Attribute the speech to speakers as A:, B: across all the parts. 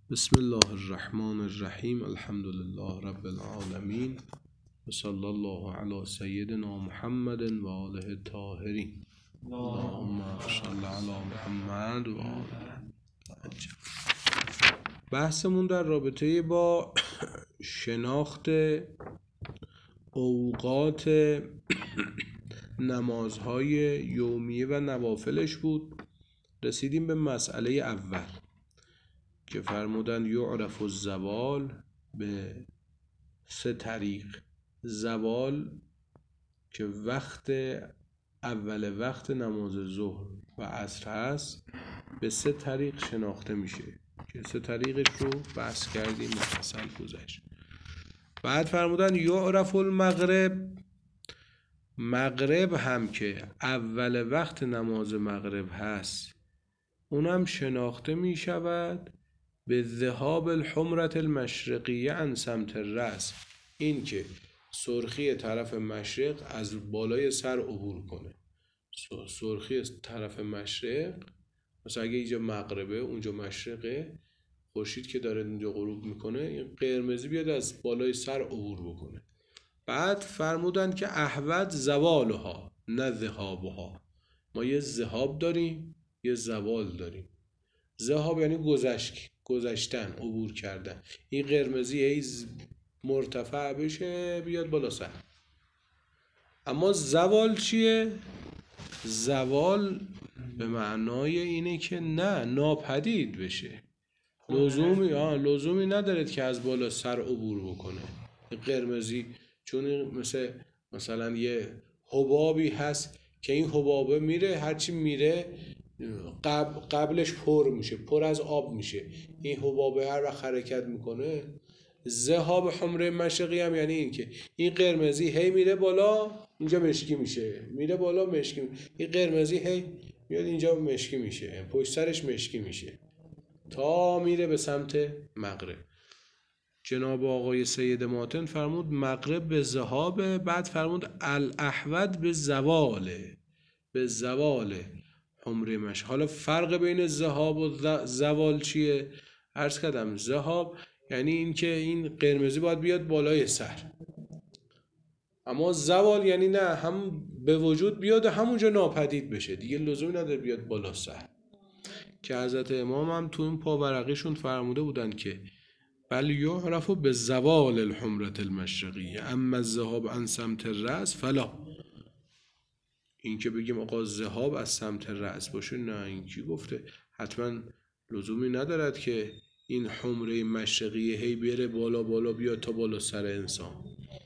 A: بسم الله الرحمن الرحیم. الحمد لله رب العالمین و صلی الله علی سیدنا محمد و آله الطاهرین. اللهم صل علی محمد و آله. بحثمون در رابطه با شناخت اوقات نمازهای یومیه و نوافلش بود. رسیدیم به مسئله اول که فرمودن یعرف الزوال به 3 طریق. زوال که وقت اول وقت نماز ظهر و عصر هست به 3 طریق شناخته میشه که 3 طریقش رو بحث کردیم، مفصل گذشت. بعد فرمودن یعرف المغرب، مغرب هم که اول وقت نماز مغرب هست اونم شناخته می شود به ذهاب الحمرة المشرقیه عن سمت الرأس، این که سرخی طرف مشرق از بالای سر عبور کنه. سرخی طرف مشرق، مثلا اگه اینجا مغربه اونجا مشرقه، خورشید که داره اینجا غروب میکنه، این قرمزی بیاد از بالای سر عبور بکنه. بعد فرمودن که احوت زوالها نه ذهابها. ما یه ذهاب داریم یه زوال داریم. ذهاب یعنی گذشتن، عبور کردن. این قرمزی هی مرتفع بشه بیاد بالا سر. اما زوال چیه؟ زوال به معنای اینه که نه، ناپدید بشه. لزومی نداره که از بالا سر عبور بکنه. قرمزی چون مثلا یه حبابی هست که این حبابه میره، هرچی میره قبلش پر میشه، پر از آب میشه. این حبابه هر وقت حرکت میکنه. ذهاب حمره مشرقی هم یعنی این که این قرمزی هی میره بالا، اینجا مشکی میشه، میره بالا مشکی میشه. این قرمزی هی میاد اینجا مشکی میشه، پشت سرش مشکی میشه تا میره به سمت مغرب. جناب آقای سید ماتن فرمود مغرب به ذهاب، بعد فرمود الاحوت به زواله، به زواله حمره مشرق. حالا فرق بین ذهاب و زوال چیه؟ عرض کردم ذهاب یعنی این که این قرمزی باید بیاد بالای سر، اما زوال یعنی نه، هم به وجود بیاد همونجا ناپدید بشه، دیگه لزومی نداره بیاد بالا سر. که حضرت امام هم تو این پاورقیشون فرموده بودن که بل یعرف به زوال الحمرة المشرقیه اما الذهاب عن سمت الرأس فلا. این که بگیم آقا ذهاب از سمت رأس باشه، نه، این کی گفته؟ حتما لزومی ندارد که این حمره مشرقیه هی بره بالا بالا بیاد تا بالا سر انسان.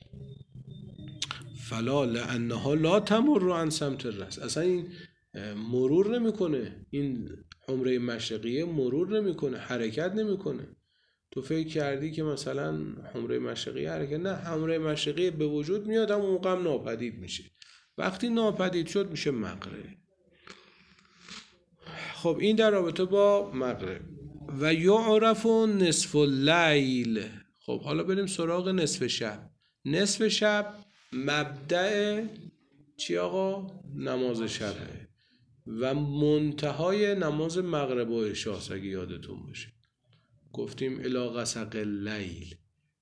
A: فلا لانها لا تمر عن سمت الرأس، اصلا این مرور نمیکنه، این حمره مشرقیه مرور نمیکنه، حرکت نمیکنه. تو فکر کردی که مثلا حمره مشرقیه حرکت، نه، حمره مشرقیه به وجود میاد اما موقع هم ناپدید میشه. وقتی ناپدید شد میشه مغرب. خب این در رابطه با مغرب. و یعرف نصف اللیل. خب حالا بریم سراغ نصف شب. نصف شب مبدأ چی آقا؟ نماز شبه و منتهای نماز مغرب و عشاء اگه یادتون باشه. گفتیم الی غسق اللیل.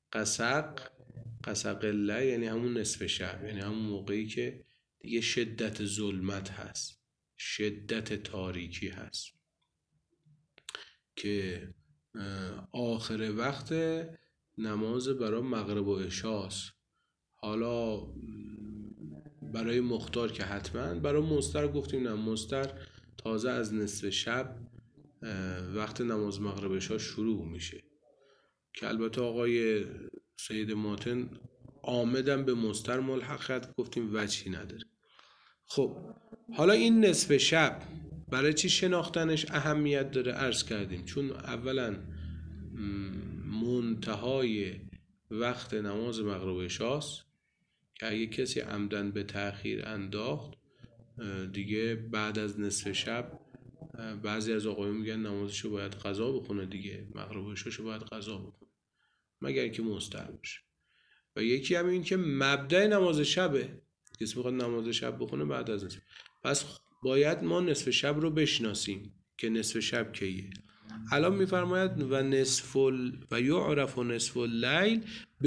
A: غسق اللیل یعنی همون نصف شب، یعنی همون موقعی که دیگه شدت ظلمت هست، شدت تاریکی هست، که آخر وقت نماز برای مغرب و عشاء. حالا برای مختار که حتما، برای مستر گفتیم نه، مستر تازه از نصف شب وقت نماز مغرب و عشاء شروع میشه، که البته آقای سید ماتن آمدن به مستر ملحقت، گفتیم وجهی نداره. خب حالا این نصف شب برای چی شناختنش اهمیت داره؟ عرض کردیم چون اولا منتهای وقت نماز مغرب و عشاء که اگه کسی عمدن به تأخیر انداخت دیگه بعد از نصف شب بعضی از آقایون میگن نمازشو باید قضا بخونه دیگه، مغرب و عشاءشو باید قضا بخونه مگر که مستر باشه. و یکی هم این که مبدأ نماز شبه، کسی میخواد نماز شب بخونه بعد از نصف. پس باید ما نصف شب رو بشناسیم که نصف شب کیه. الان میفرماید و یعرف نصف اللیل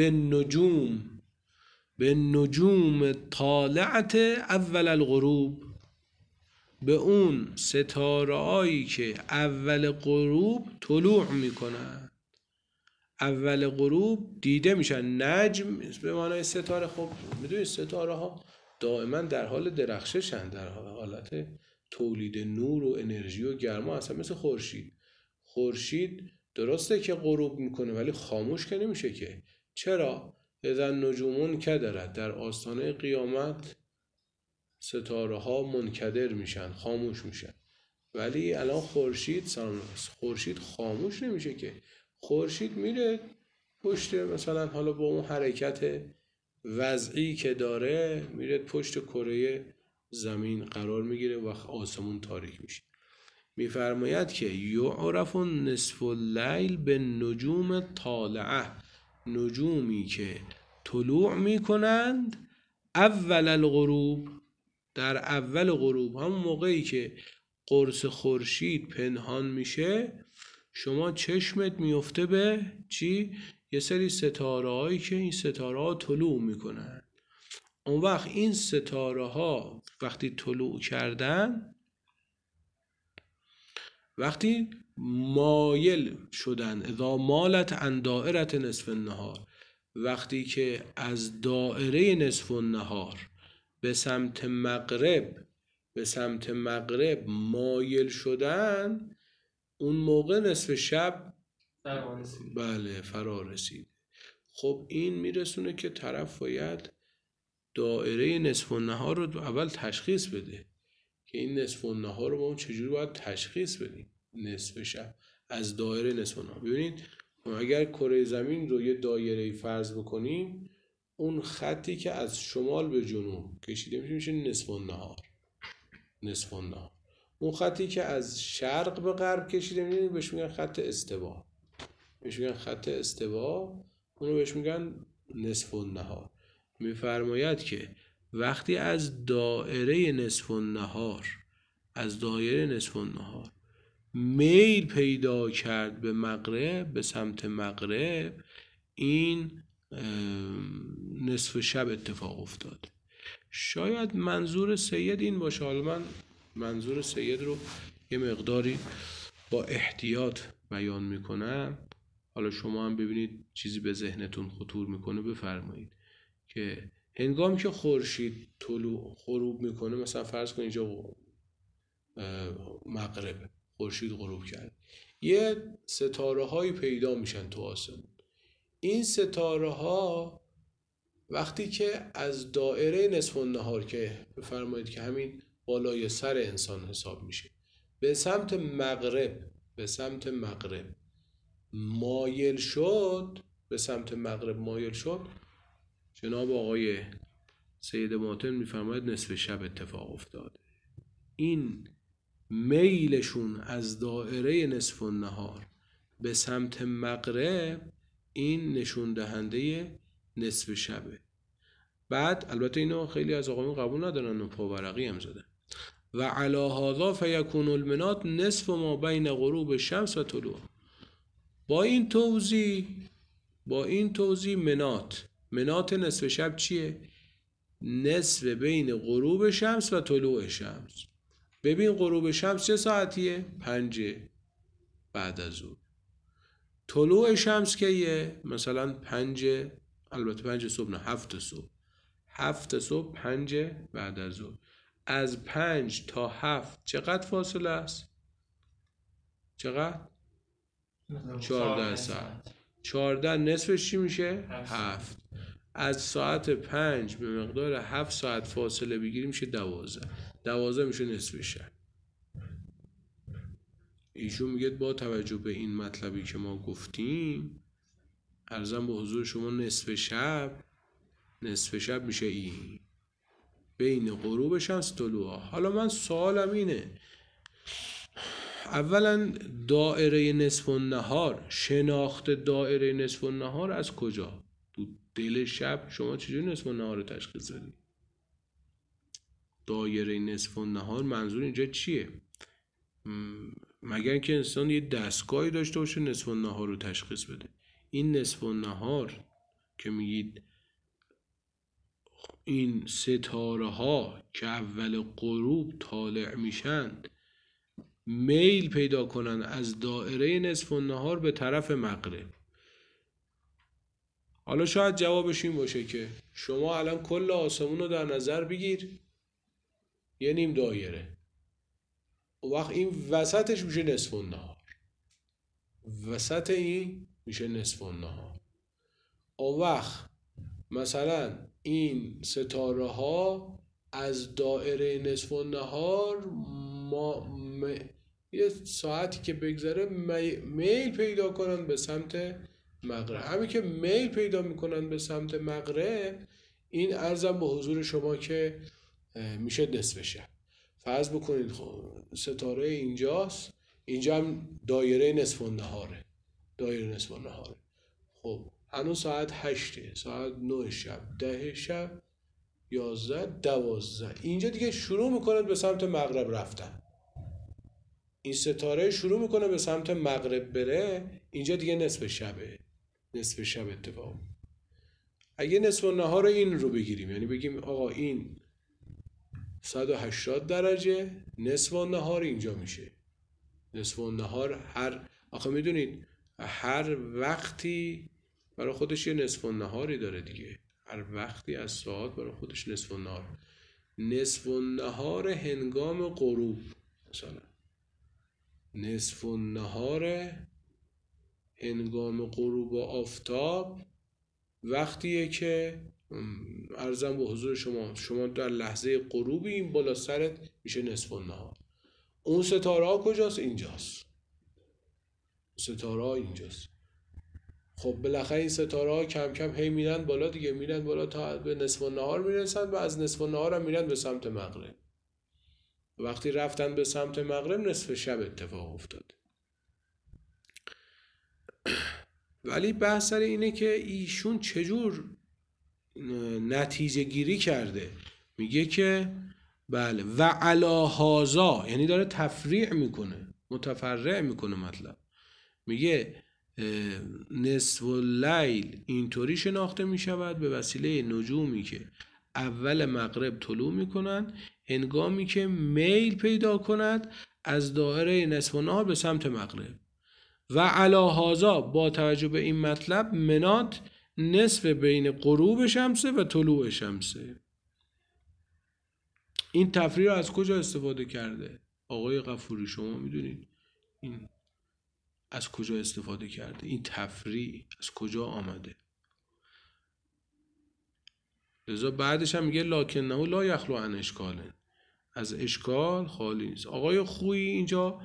A: به نجوم طالعت اول الغروب، به اون ستاره هایی که اول غروب طلوع میکنن. اول غروب دیده میشن. نجم به معنای ستاره. خب میدونید ستاره ها دائما در حال درخششن، در حالت تولید نور و انرژی و گرما، اصلا مثل خورشید درسته که غروب میکنه ولی خاموش که نمیشه که. چرا؟ اذا نجومون کدرت، در آستانه قیامت ستاره ها منکدر میشن، خاموش میشن. ولی الان خورشید خاموش نمیشه که. خورشید میره پشت، مثلا حالا با اون حرکت وضعی که داره میره پشت کره زمین قرار میگیره و آسمون تاریک میشه. میفرماید که یعرف نصف اللیل به نجوم طالعه، نجومی که طلوع میکنند اول الغروب، در اول غروب، همون موقعی که قرص خورشید پنهان میشه، شما چشمت میفته به چی؟ یه سری ستاره هایی که این ستاره ها طلوع میکنن. اون وقت این ستاره ها وقتی طلوع کردن، وقتی مایل شدن، اذا مالت عن دائرة نصف النهار، وقتی که از دائره نصف النهار به سمت مغرب مایل شدن، اون موقع نصف شب فرا رسید. خب این میرسونه که طرف باید دائره نصف النهار رو اول تشخیص بده که این نصف النهار رو ما چجوری باید تشخیص بدیم. نصف شب از دایره نصف النهار. ببینید اگر کره زمین رو یه دایره فرض بکنیم، اون خطی که از شمال به جنوب کشیده میشه نصف النهار. اون خطی که از شرق به غرب کشیده میشه بهش میگن خط استوا. اونو بهش میگن نصف النهار. میفرماید که وقتی از دایره نصف النهار میل پیدا کرد به مغرب، به سمت مغرب، این نصف شب اتفاق افتاد. شاید منظور سید این باشه. حالا من منظور سید رو یه مقداری با احتیاط بیان میکنم، حالا شما هم ببینید چیزی به ذهنتون خطور میکنه بفرمایید. که هنگامی که خورشید غروب میکنه، مثلا فرض کن اینجا مغرب، خورشید غروب کرد، یه ستاره هایی پیدا میشن تو آسمون. این ستاره ها وقتی که از دایره نصف النهار که بفرمایید که همین بالای سر انسان حساب میشه، به سمت مغرب مایل شد، جناب آقای سید ماتن میفرماید نصف شب اتفاق افتاد. این میلشون از دایره نصف النهار به سمت مغرب، این نشون دهنده نصف شبه. بعد البته اینو خیلی از آقایون قبول ندارن و پاورقی هم زدن. و علی هذا فیکون المنات نصف ما بین غروب شمس و طلوع. با این توضیح منات نصف شب چیه؟ نصف بین غروب شمس و طلوع شمس. ببین غروب شمس چه ساعتیه؟ 5 بعد از ظهر. طلوع شمس کیه؟ مثلا 5، البته 5 صبح نه، 7 صبح. 7 صبح 5 بعد از ظهر. از 5 تا 7 چقدر فاصله است؟ چقدر؟ 14 ساعت. 14 نصفش چی میشه؟ 7. از ساعت 5 به مقدار 7 ساعت فاصله بگیریم میشه 12. 12 میشه نصف شب. ایشون میگه با توجه به این مطلبی که ما گفتیم، عرضم به حضور شما نصف شب میشه این بین غروب شمس طلوع. حالا من سوالم اینه، اولا دایره نصف النهار، شناخت دایره نصف النهار از کجا؟ تو دل شب شما چجوری نصف النهار رو تشخیص دادی؟ دایره نصف النهار منظور اینجا چیه؟ مگر اینکه انسان یه دستگاهی داشته باشه نصف النهار رو تشخیص بده. این نصف النهار که میگید این ستاره ها که اول غروب طالع میشن میل پیدا کنن از دایره نصف النهار به طرف مغرب. حالا شاید جوابش این باشه که شما الان کل آسمون رو در نظر بگیر، یه نیم دایره، اون وقت این وسطش میشه نصف النهار، وسط این میشه نصف النهار. اون وقت مثلا این ستاره ها از دایره نصف النهار یه ساعتی که بگذره میل پیدا کنن به سمت مغرب. همین که میل پیدا میکنن به سمت مغرب، این عرضم به حضور شما که میشه نصف شب. فرض بکنید ستاره اینجاست، اینجا هم دایره نصف النهاره، دایره نصف النهاره. خب هنوز ساعت 8، ساعت 9 شب، 10 شب، 11، 12. اینجا دیگه شروع میکنه به سمت مغرب رفتن. این ستاره شروع میکنه به سمت مغرب بره، اینجا دیگه نصف شبه، نصف شب اتفاق. اگه نصف النهار این رو بگیریم، یعنی بگیم آقا این 180 درجه، نصف النهار اینجا میشه. نصف النهار آخه میدونید هر وقتی برای خودش یه نصف النهاری داره دیگه. هر وقتی از ساعت برای خودش نصف النهار. نصف النهار هنگام غروب، مثلا نصف النهار هنگام غروب آفتاب وقتیه که عرضم به حضور شما در لحظه غروبی این بالا سرت میشه نصف النهار. اون ستاره ها کجاست؟ اینجاست. ستاره ها اینجاست. خب بالاخره این ستاره ها کم کم هی میرن بالا دیگه، میرن بالا تا به نصف النهار میرسن و از نصف النهار هم میرن به سمت مغرب. وقتی رفتن به سمت مغرب نصف شب اتفاق افتاد. ولی بحث سر اینه که ایشون چجور نتیجه گیری کرده. میگه که بله و علی هذا، یعنی داره تفریع میکنه، متفرع میکنه مطلب. میگه نصف اللیل اینطوری شناخته میشود به وسیله نجومی که اول مغرب طلوع میکنند هنگامی که میل پیدا کند از دایره نصف النهار به سمت مغرب. و علی هذا، با توجه به این مطلب، منات نصف بین غروب شمسه و طلوع شمسه. این تفریع رو از کجا استفاده کرده آقای غفوری؟ شما میدونید این از کجا استفاده کرده؟ این تفریع از کجا آمده؟ لذا بعدش هم میگه لکنه لا یخلو عن اشکاله، از اشکال خالی نیست. آقای خویی اینجا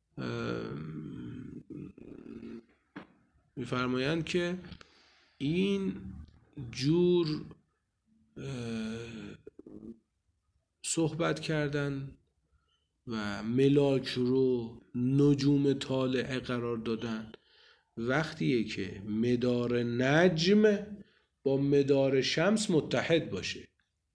A: میفرمایند که این جور صحبت کردن و ملاک رو نجوم طالعه قرار دادن وقتیه که مدار نجم با مدار شمس متحد باشه.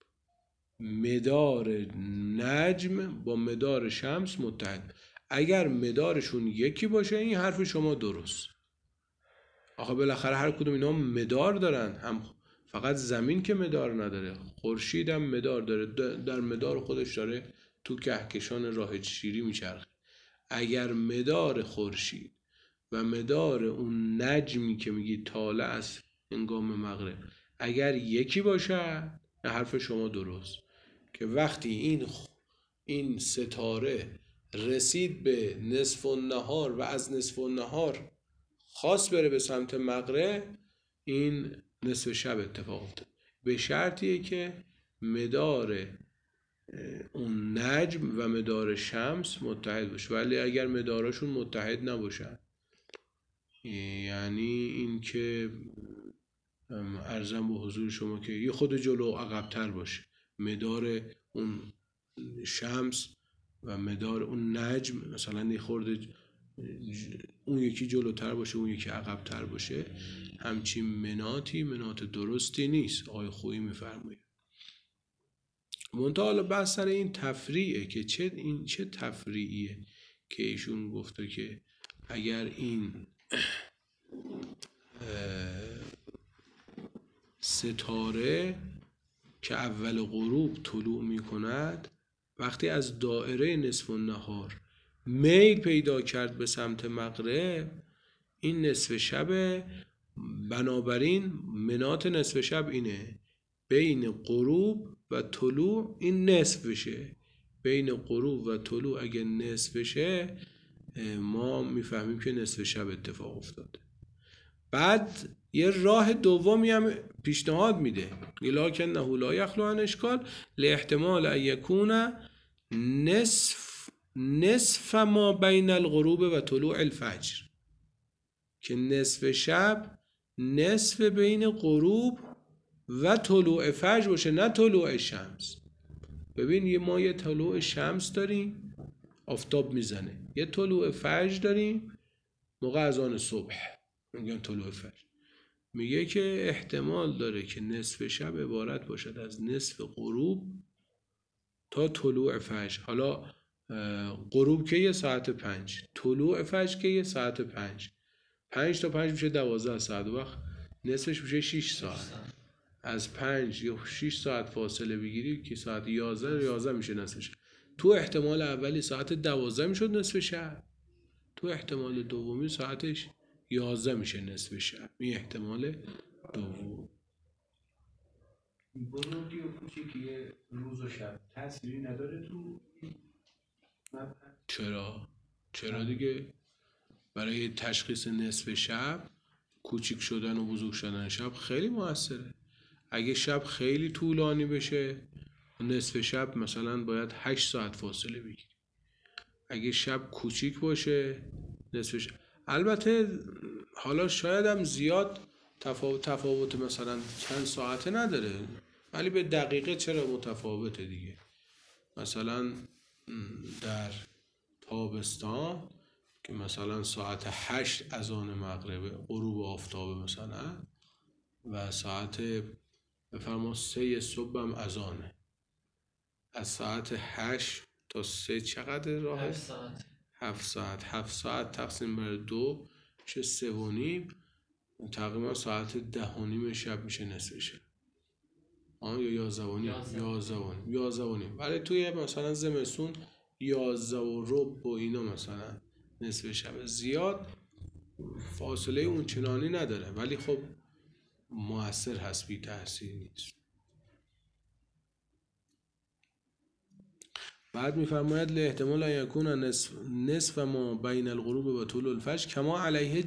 A: مدار نجم با مدار شمس متحد. اگر مدارشون یکی باشه این حرف شما درست. آخه بالاخره هر کدوم اینا مدار دارن، هم فقط زمین که مدار نداره، خورشید هم مدار داره، در مدار خودش داره تو کهکشان راه شیری میچرخه. اگر مدار خورشید و مدار اون نجمی که میگی طالع از هنگام مغرب اگر یکی باشه، حرف شما درست که وقتی این ستاره رسید به نصف النهار و از نصف النهار خواست بره به سمت مغرب، این نصف شب اتفاق افتاد. به شرطیه که مدار اون نجم و مدار شمس متحد باشه. ولی اگر مداراشون متحد نباشن، یعنی این که عرضم به حضور شما که یه خود جلو عقب‌تر باشه، مدار اون شمس و مدار اون نجم مثلا یه خورده اون یکی جلوتر باشه اون یکی عقب‌تر باشه، همچین منات درستی نیست. آقای خویی میفرمایه. منتها حالا بحث سر این تفریعه که چه تفریعیه که ایشون گفته که اگر این ستاره که اول غروب طلوع می کند وقتی از دایره نصف النهار میل پیدا کرد به سمت مغرب، این نصف شب، بنابراین منات نصف شب اینه بین غروب و طلوع این نصف بشه. بین غروب و طلوع اگه نصف بشه ما میفهمیم که نصف شب اتفاق افتاده. بعد یه راه دومی هم پیشنهاد میده، لکنه لا یخلو عن اشکال لاحتمال ان یکون نصف ما بین الغروب و طلوع الفجر، که نصف شب نصف بین غروب و طلوع فجر باشه، نه طلوع شمس. ببین ما یه طلوع شمس داریم آفتاب میزنه، یه طلوع فجر داریم موقع اذان صبح میگن طلوع فجر. میگه که احتمال داره که نصف شب عبارت باشد از نصف غروب تا طلوع فجر. حالا غروب که یه ساعت 5، طلوع فجر که یه ساعت 5، 5 تا 5 میشه 12 ساعت، وقت نصفش میشه 6 ساعت. از 5 یا 6 ساعت فاصله بگیری که ساعت 11 میشه نصفش. تو احتمال اولی ساعت 12 میشد نصف شب، تو احتمال دومی ساعتش 11 میشه نصف شب. این احتمال دوم.
B: بزرگی و کوچیکی روز و شب تأثیری نداره تو
A: چرا دیگه؟ برای تشخیص نصف شب کوچیک شدن و بزرگ شدن شب خیلی موثره. اگه شب خیلی طولانی بشه نصف شب مثلا باید 8 ساعت فاصله بگیری. اگه شب کوچیک باشه نصف شب، البته حالا شاید هم زیاد تفاوت مثلا چند ساعته نداره، ولی به دقیقه چرا متفاوته دیگه. مثلا در تابستان که مثلا ساعت 8 اذان مغرب غروب آفتاب مثلا و ساعت بفرما 3 صبح هم اذانه، از ساعت 8 تا 3 چقدر راهه؟ 7 ساعت تقسیم بر 2 میشه 3.5، تقریبا ساعت 10:30 شب میشه نصف شب. یا 11:30. ولی توی مثلا زمستون 11:15 و اینا مثلا نصف شب. زیاد فاصله اون چنانی نداره ولی خب مؤثر هست، بی تأثیر نیست. بعد میفرماید لاحتمال ان یکون نصف ما بین الغروب و طلوع الفجر کما علیه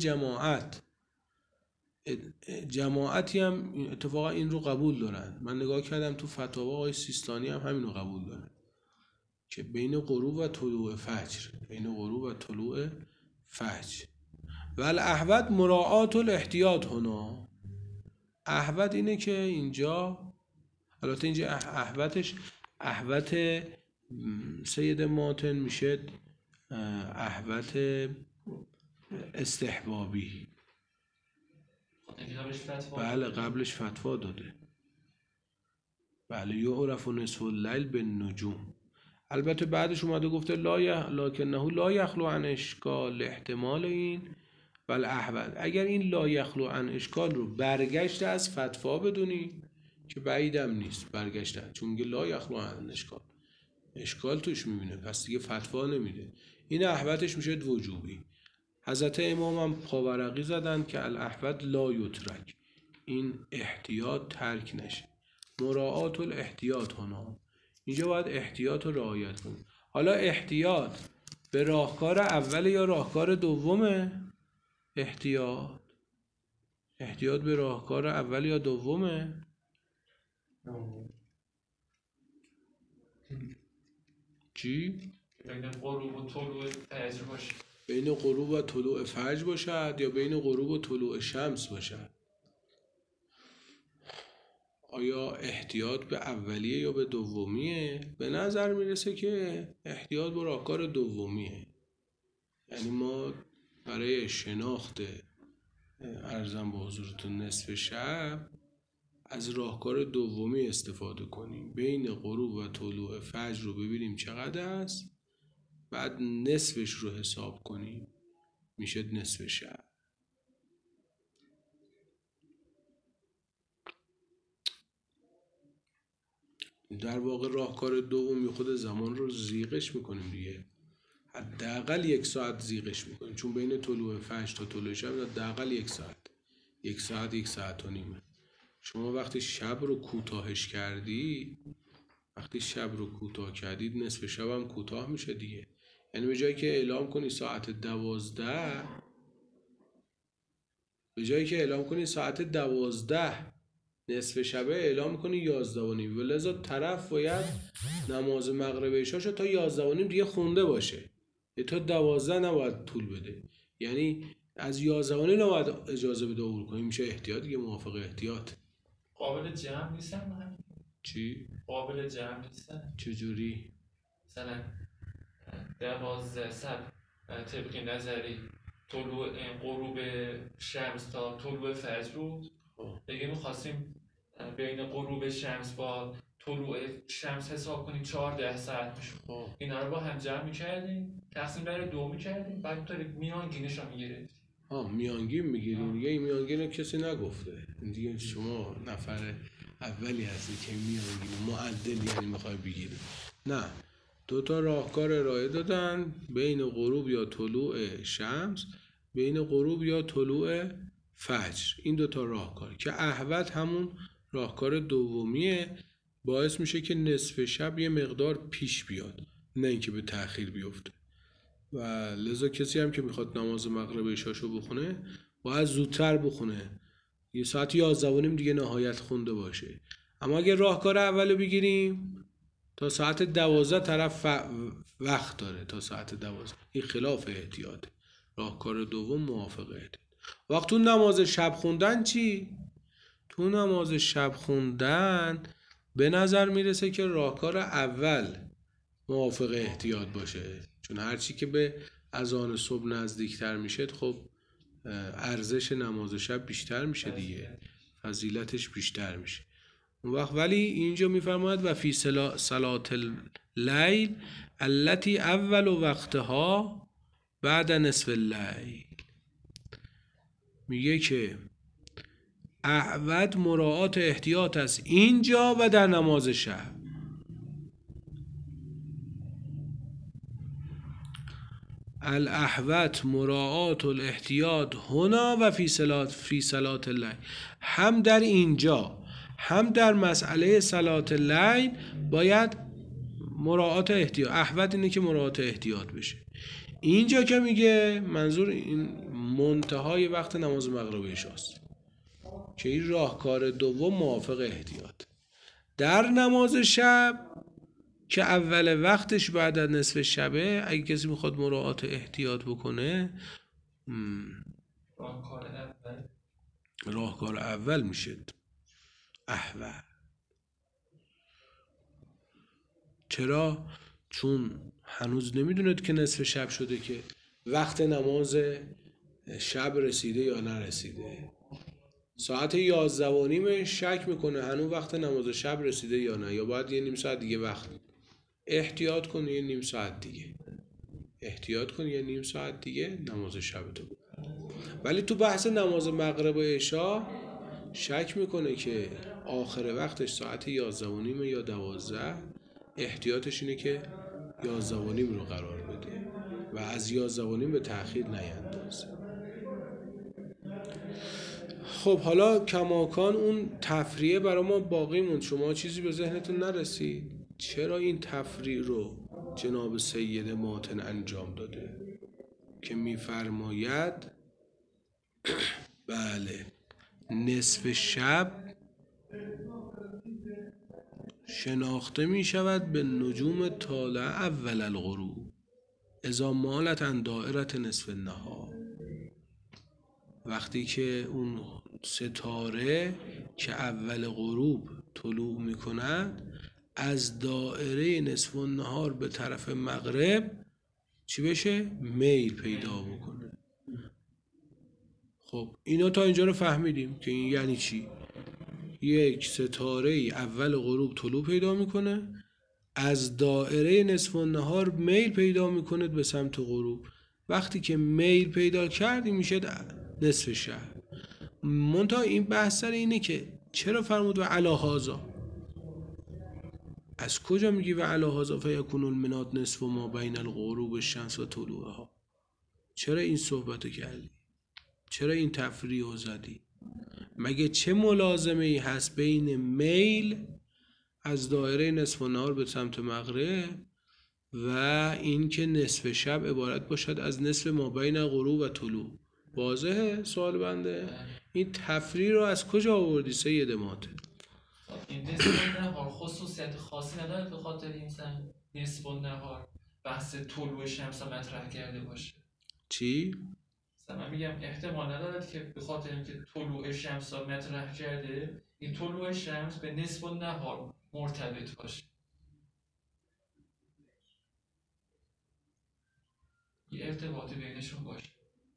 A: جماعتی هم اتفاقا این رو قبول دارن. من نگاه کردم تو فتاوا آقای سیستانی هم همین رو قبول دارن که بین غروب و طلوع فجر. و الاحوط مراعات الاحتیاط هنا. احوط اینه که اینجا، البته اینجا احوط سید ماتن میشه احوط استحبابی. بله قبلش فتوا داده. بله یعرف نصف اللیل بالنجوم. البته بعدش اومده گفته لکنه لا یخلو عن اشکال احتمال این بل احوط. اگر این لا یخلو عن اشکال رو برگشته از فتوا بدونی که بعیدم نیست برگشتن، چون میگه لا یخلو عن اشکال توش میبینه پس دیگه فتوا نمیده. این احوطش میشه وجوبی. حضرت امام هم پاورقی زدن که الاحوط لا یترک، این احتیاط ترک نشه. مراعات الاحتیاط هنا، اینجا باید احتیاط رو رعایت کنیم. حالا احتیاط به راهکار اول یا راهکار دومه؟ احتیاط به راهکار اول یا دومه؟ چی؟
C: بین غروب و طلوع فجر باشه.
A: بین غروب و طلوع فجر باشد یا بین غروب و طلوع شمس باشد. آیا احتیاط به اولیه یا به دومیه؟ به نظر میرسه که احتیاط به راهکار دومیه. یعنی ما برای شناخت ارزم به حضورتون نصف شب از راهکار دومی استفاده کنیم. بین غروب و طلوع فجر رو ببینیم چقدر است، بعد نصفش رو حساب کنیم میشه نصف شب. در واقع راهکار دومی خود زمان رو زیغش میکنیم دیگه، حداقل 1 ساعت زیغش میکنیم، چون بین طلوع فجر تا طلوع شب حداقل 1 ساعت، 1 ساعت 1 ساعت و نیمه. شما وقتی شب رو کوتاهش کردی، وقتی شب رو کوتاه کردید نصف شب هم کوتاه میشه دیگه. یعنی به جایی که اعلام کنی ساعت 12، به جایی که اعلام کنی ساعت 12 نصف شبه، اعلام میکنی 11 و نیم. ولذا طرف باید نماز مغرب عشاشو تا 11 و نیم دیگه خونده باشه، تا 12 نباید طول بده. یعنی از 11 و نیم نباید اجازه بده عبور کنی. میشه احتیاط دیگه، موافق احتیاط.
C: قابل جمع نیستن؟
A: چی؟
C: قابل جمع نیستن؟
A: چجوری؟
C: مثلا 12 شب طبق نظری طلوع غروب شمس تا طلوع فجر رو دیگه میخواستیم بین غروب شمس با طلوع شمس حساب کنیم 14 ساعت میشه. اینا رو با هم جمع میکردیم، تقسیم بر 2 میکردیم، بعد تو میانگینش رو میگیریم.
A: میانگین میگیریم دیگه. این میانگین رو کسی نگفته دیگه، شما نفر اولی هستی که میانگین معدل یعنی میخوای بگیری. نه، 2 تا راهکار ارائه دادن، بین غروب یا طلوع شمس، بین غروب یا طلوع فجر. این 2 تا راهکار که احوط همون راهکار دومیه، باعث میشه که نصف شب یه مقدار پیش بیاد، نه اینکه به تأخیر بیفته. و لذا کسی هم که میخواد نماز مغرب عشاشو بخونه باید زودتر بخونه، یه ساعت 11 و نیم دیگه نهایت خونده باشه. اما اگه راهکار اولو بگیریم تا ساعت 12 طرف وقت داره، تا ساعت 12. این خلاف احتیاطه. راهکار دوم موافق احتیاط. وقت تو نماز شب خوندن چی؟ تو نماز شب خوندن به نظر میرسه که راهکار اول موافق احتیاط باشه، چون هرچی که به اذان صبح نزدیکتر میشه خب ارزش نماز شب بیشتر میشه دیگه، فضیلتش بیشتر میشه اون وقت. ولی اینجا میفرماید و فی صلات اللیل التي اول وقتها بعد نصف اللیل، میگه که اعود مراعات احتیاط است اینجا و در نماز شب. الاحوط مراعات الاحتیاط هنا و فی صلات اللیل، هم در اینجا هم در مسئله صلات اللیل باید مراعات احتیاط. احوط اینه که مراعات احتیاط بشه. اینجا که میگه منظور این منتهای وقت نماز مغرب عشاست که این راهکار دوم موافق احتیاط. در نماز شب که اول وقتش بعد از نصف شبه، اگه کسی میخواد مراعات احتیاط بکنه راهکار اول میشه احوط. چرا؟ چون هنوز نمیدوند که نصف شب شده، که وقت نماز شب رسیده یا نرسیده. ساعت 11 و نیم شک میکنه هنوز وقت نماز شب رسیده یا نه، یا باید یه نیم ساعت دیگه وقت احتیاط کن، یه نیم ساعت دیگه احتیاط کن، یه نیم ساعت دیگه نماز شب تو بکن. ولی تو بحث نماز مغرب و عشا شک میکنه که آخر وقتش ساعت 11 و نیم یا 12، احتیاطش اینه که 11 و نیم رو قرار بده و از 11 و نیم به تأخیر نیندازه. خب حالا کماکان اون تفریه برای ما باقی موند. شما چیزی به ذهنتون نرسید چرا این تفریه رو جناب سید ماتن انجام داده که میفرماید بله نصف شب شناخته می شود به نجوم طالع اول الغروب اذا مالت عن دائرة نصف النهار، وقتی که اون ستاره که اول غروب طلوع می کند از دائره نصف النهار به طرف مغرب چی بشه؟ میل پیدا بکنه. خب اینا تا اینجا رو فهمیدیم که این یعنی چی؟ یک ستاره اول غروب طلوع پیدا میکنه، از دایره نصف النهار میل پیدا میکنه به سمت غروب. وقتی که میل پیدا کردی میشه نصف شب. منتها این بحث سر اینه که چرا فرمود و علی هذا، از کجا میگی و علی هذا فیکون المنات نصف ما بین الغروب الشمس و طلوعها؟ چرا این صحبت کردی؟ چرا این تفریح رو زدی؟ مگه چه ملازمه ای هست بین میل از دایره نصف النهار به سمت مغرب و این که نصف شب عبارت باشد از نصف ما بین غروب و طلوع؟ واضحه سوال بنده؟ این تفریح رو از کجا آوردی سید ماته؟
C: این نصف النهار خصوصیت خاصی نداره به خاطر این نصف النهار بحث طلوع شمس رو مطرح کرده باشه.
A: چی؟
C: من میگم احتمال ندارد که به خاطر اینکه طلوع شمس رو مطرح کرده این طلوع شمس به نصف النهار مرتبط باشه. یه ارتباطی بینشون باشه.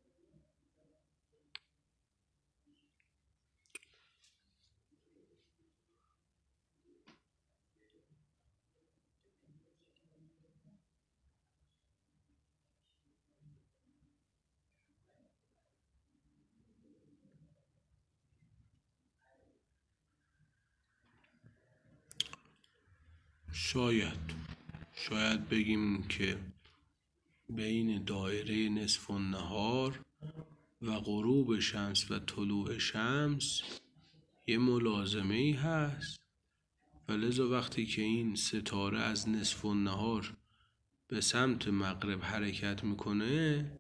A: شاید بگیم که بین دایره نصف النهار و غروب شمس و طلوع شمس یه ملازمه ای هست و لذا وقتی که این ستاره از نصف النهار به سمت مغرب حرکت میکنه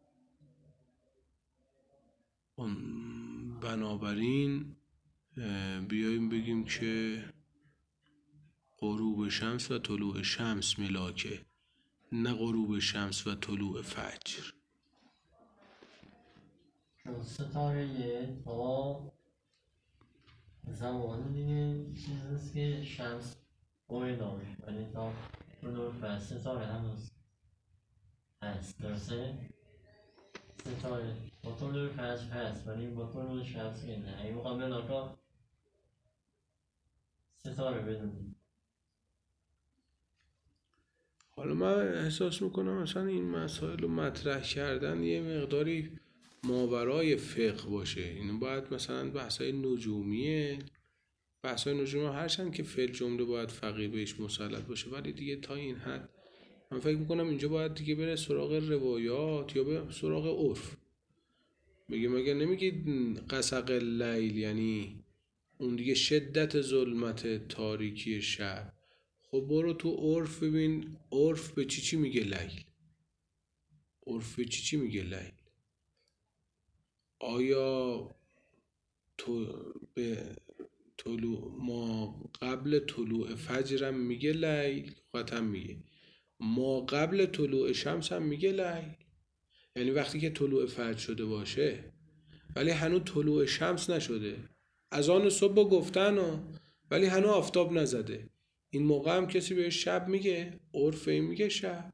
A: بنابراین بیاییم بگیم که غروب شمس و طلوع شمس ملاکه، نه غروب شمس و طلوع فجر.
D: ستاره تا زمان دیگه چیزیست که شمس اویدا میشه، ولی تا طلوع فجر ستاره هنوز هست. درسته؟ ستاره با طلوع فجر هست ولی با طلوع شمس نه. اگه میخوام بلاکا ستاره بدونیم.
A: حالا من احساس میکنم مثلا این مسائل رو مطرح کردن یه مقداری ماورای فقه باشه. اینو باید مثلا بحثای نجومیه، بحثای نجومی هرچند که فعل جمله باید فقیه بهش مسلط باشه، ولی دیگه تا این حد من فکر میکنم اینجا باید دیگه بره سراغ روایات یا به سراغ عرف. مگه نمیگید قسق اللیل یعنی اون دیگه شدت ظلمت تاریکی شب؟ خب برو تو عرف ببین عرف به چی میگه لیل. عرف به چی میگه لیل؟ آیا تو به طلوع ما قبل طلوع فجرم میگه لیل؟ قطعا میگه. ما قبل طلوع شمس هم میگه لیل. یعنی وقتی که طلوع فجر شده باشه ولی هنوز طلوع شمس نشده، از آن صبح گفتن ولی هنوز آفتاب نزده، این موقع هم کسی بهش شب میگه؟ عرف این میگه شب.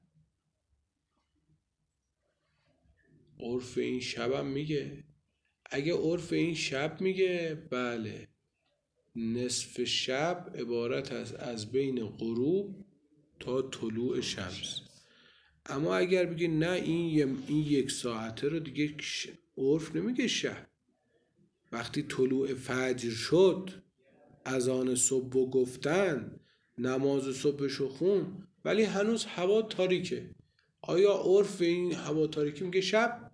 A: عرف این شب هم میگه. اگه عرف این شب میگه بله، نصف شب عبارت از بین غروب تا طلوع شمس. اما اگر بگی نه این یک ساعته رو دیگه عرف نمیگه شب. وقتی طلوع فجر شد، از آن صبح گفتن، نماز صبحشو خون ولی هنوز هوا تاریکه، آیا عرف این هوا تاریکی میگه شب؟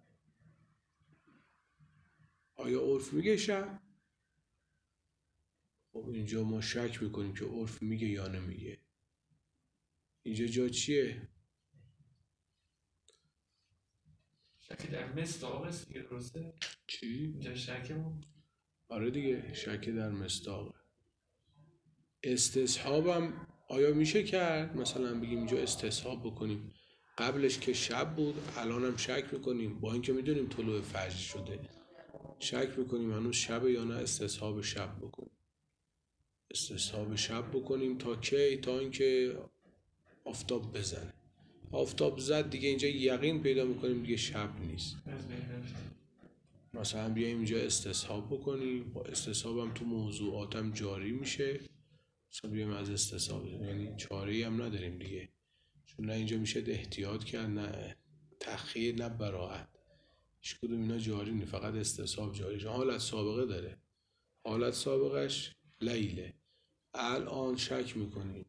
A: آیا عرف میگه شب؟ خب اینجا ما شک میکنیم که عرف میگه یا نمیگه. اینجا جا چیه؟
C: شکی در مصداق است دیگه. درسته؟
A: چی؟
C: اینجا شکمون
A: آره دیگه شک در مصداقه. استصحابم آیا میشه کرد؟ مثلا بگیم اینجا استصحاب بکنیم قبلش که شب بود الانم شک میکنیم با اینکه میدونیم طلوع فجر شده، شک میکنیم هنوز شب یا نه، استصحاب شب بکنیم. استصحاب شب بکنیم تا کی؟ تا اینکه آفتاب بزنه. آفتاب زد دیگه اینجا یقین پیدا میکنیم دیگه شب نیست. مثلا بیایم اینجا استصحاب بکنیم، با استصحابم تو موضوعاتم جاری میشه مثلا بیایم از استصحاب، یعنی چاره‌ای هم نداریم دیگه، چون نه اینجا میشه احتیاط کرد، نه تخییر، نه براءت، هیچ کدوم اینا جاری نیست، فقط استصحاب جاری. حالت سابقه داره، حالت سابقش لیله. الان شک میکنیم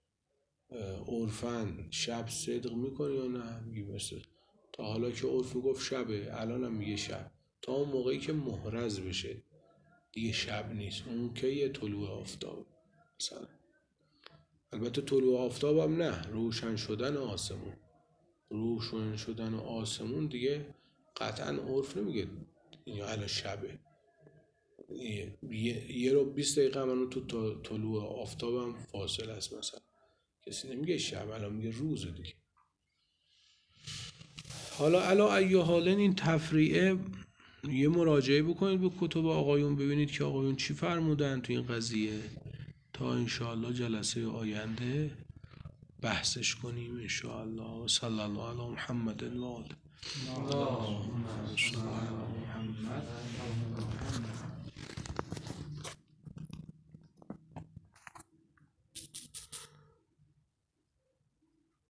A: عرفاً شب صدق میکنه یا نه، میگیم مثل تا حالا که عرف میگفت شبه، الان هم میگه شب، تا اون موقعی که محرز بشه دیگه شب نیست. اون که یه طلوع آفتاب مثلا. البته طلوع آفتاب هم نه، روشن شدن آسمون، روشن شدن آسمون دیگه قطعا عرف نمیگه این الان شبه. یه رو 20 دقیقه منو تو طلوع آفتاب هم فاصله است، مثلا کسی نمیگه شب، الان میگه روز دیگه. حالا علا ای حالن این تفریعه یه مراجعه بکنید به کتب آقایون، ببینید که آقایون چی فرمودن تو این قضیه، تا انشاءالله جلسه آینده بحثش کنیم انشاءالله. و صلی الله علی محمد و آله.
B: اللهم صل علی محمد